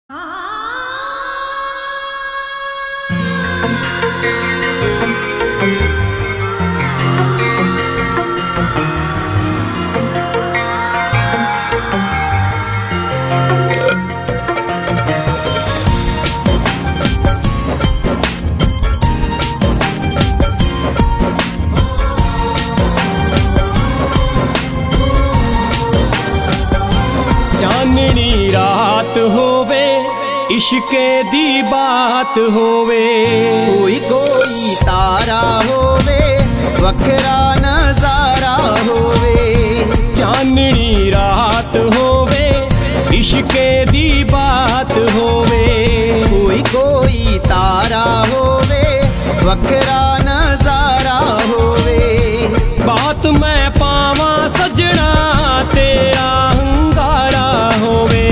चाननी रात होवे इश्के दी बात होवे, कोई कोई तारा होवे वखरा नजारा होवे। चाननी रात होवे इश्के दी बात होवे, कोई कोई तारा होवे वखरा नजारा होवे। बात मैं पावा सजना तेरा हंगारा होवे।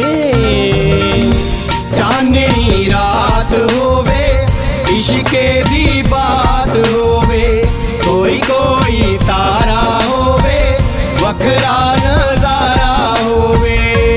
चाननी रात होवे इश्के दी बात होवे, कोई कोई तारा होवे वखरा नजारा होवे।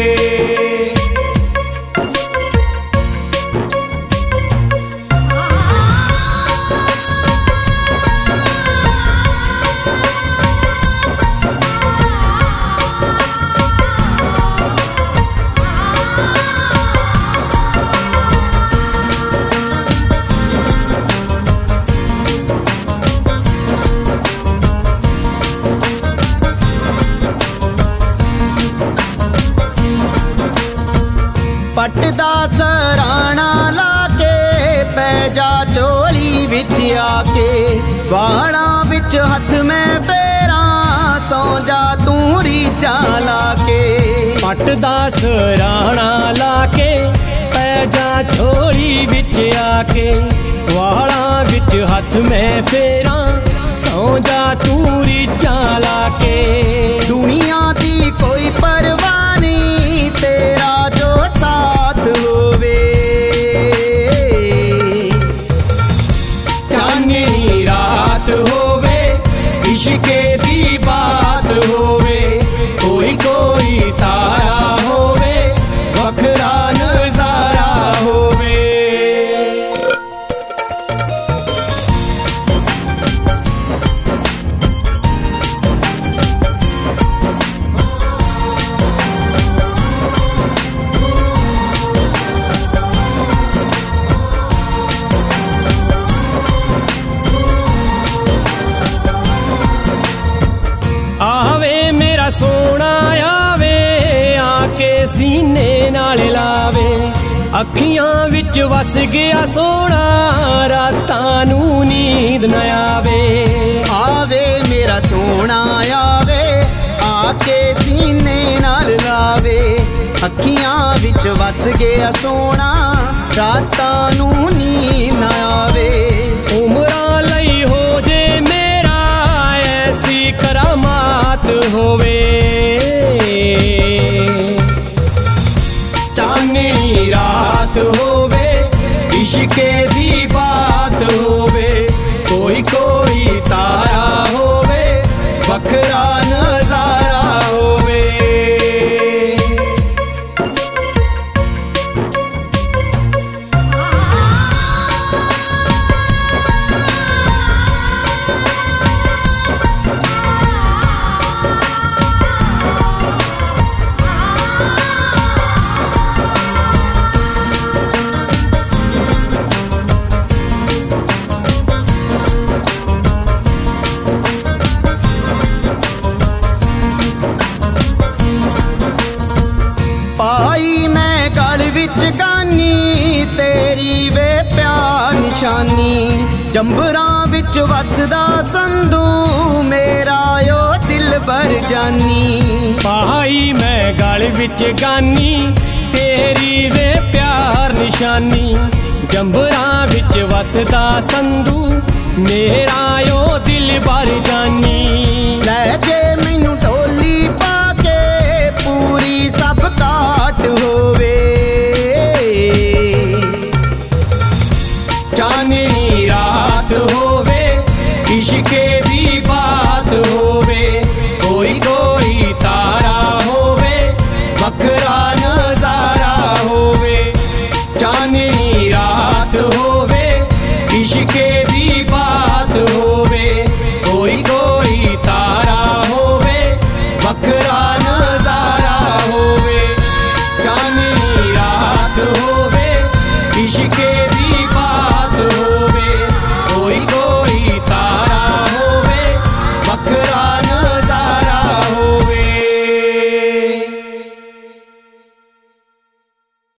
पटदा सराणा लाके पै जा चोली विच आके, वाणा विच हथ में पेरा सौ जा तू रीचा लाके। पटदा सराणा लाके पै जा चोली विच आके, वाणा विच हथ में फेरा सौ जा तू रीचा लाके। दुनिया दी कोई परवाह नहीं तेरा जो साथ होवे। चांदनी रात होवे इश्के दी बात होवे, कोई कोई तारा होवे वखरा नजारा होवे। आवे मेरा सोना आवे आके सीने नाल लावे, अखियां विच वस गया सोना रातां नू नींद न आवे। आवे मेरा सोना आवे आके सीने नाल लावे, अखियां विच वस गया सोना रातां नू नींद न आवे। उमरां लई हो जे मेरा ऐसी करामात होवे। चांदनी रात होवे इश्के दी बात होवे, कोई कोई तारा होवे वखरा नजारा होवे। पाई मैं गल विच गानी तेरी वे प्यार निशानी, जंबरां विच वसदा संधू मेरा यो दिल भर जानी। पाई मैं गल विच गानी तेरी वे प्यार निशानी, जंबरां विच वसदा संधू मेरा यो दिल भर जानी।